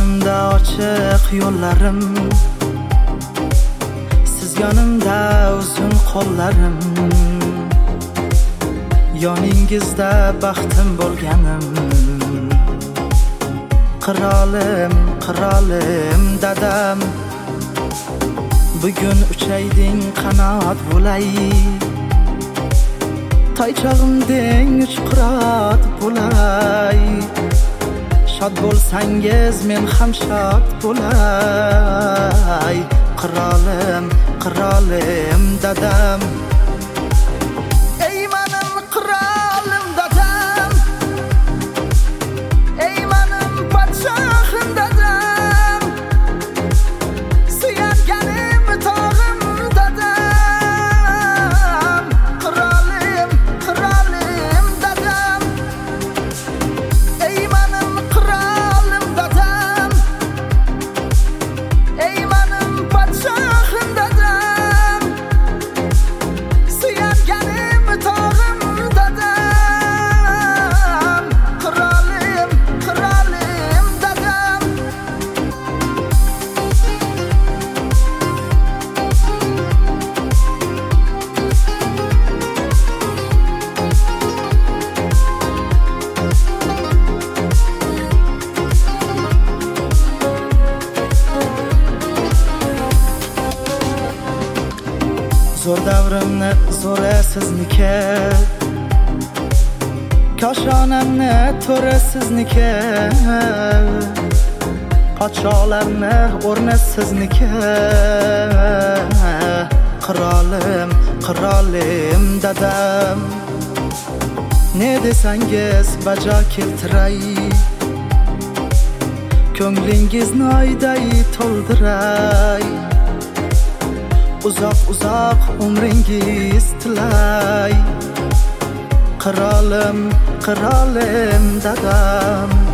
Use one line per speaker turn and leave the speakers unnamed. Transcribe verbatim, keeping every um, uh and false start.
Yonimda ochiq yo'llarim, siz yonimda uzun qo'llarim. Yoningizda baxtim bo'lganim, qirolim, qirolim dadam. Bugun uchayding qanot bo'lay, toychog'imding uch qirot bo'lay. Shod bo'lsangiz men ham shod bo'lay. Qirolim, qirolim dadam. Ey menim qirolim dadam, ey menim podshohim dadam, suyanganim tog'im dadam. Qirolim, qirolim dadam. Ey menim qirolim dadam, ey menim podshohim dadam, suyanganim tog'im dadam. Qirolim, qirolim dadam. Zo'r davrimni zo'ri sizniki, koshonamni to'ri sizniki, podsholarni o'rni sizniki. Qirolim, qirolim dadam. Ne desangiz bajo keltiray, ko'nglingizni oyday to'ldiray. Uzoq uzoq umringiz tilay. Qirolim, qirolim dadam.